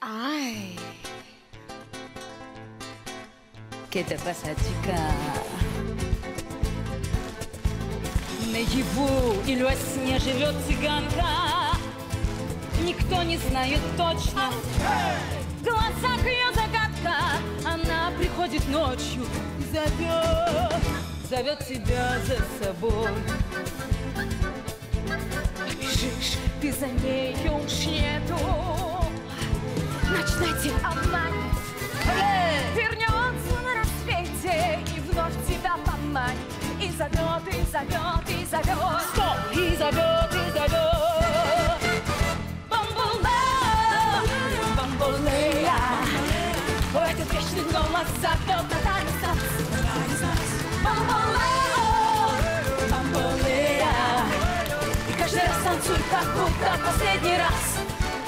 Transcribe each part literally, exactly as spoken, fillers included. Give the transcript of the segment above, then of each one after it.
Ay, ¿qué te pasa, chica? Наяву или во сне живет цыганка, никто не знает точно. В глазах ее загадка, она приходит ночью и зовет, зовет тебя за собой. Бежишь, ты за нею уж нету, ночной тень обманет, вернется на рассвете и вновь тебя поманит. И зовет, и зовет, и зовет. Стоп! И зовет, и зовет. Бамбулея, бамбулея, этот вечный голос зовет на танец. Бамбулея, бамбулея, и каждый раз танцуй, как будто последний раз.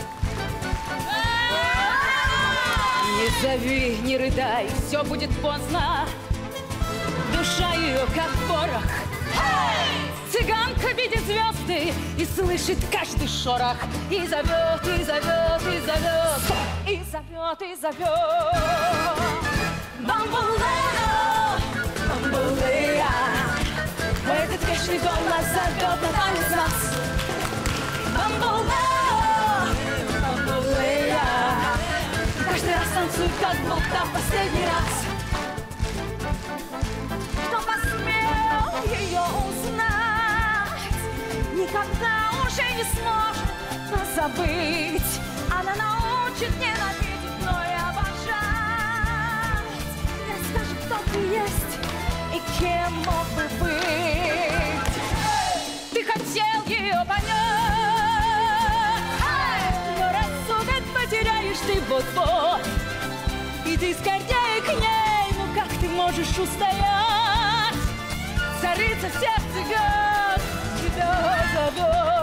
Не зови, не рыдай, все будет поздно. Душа ее как порох. Цыганка видит звезды и слышит каждый шорох. И зовет, и зовет, и зовет. И зовет, и зовет. Бамбулея, бамбулея, этот вечный голос зовет на танец нас. Бамбулея, бамбулея, каждый раз танцует, как будто в последний раз. Ее узнать никогда уже не сможет нас забыть. Она научит ненавидеть, но и обожать. Расскажи, кто ты есть и кем мог бы быть. Ты хотел ее понять, но рассудок потеряешь ты вот-вот. Иди скорее к ней, ну как ты можешь устоять? Царица всех цыган тебя зовет.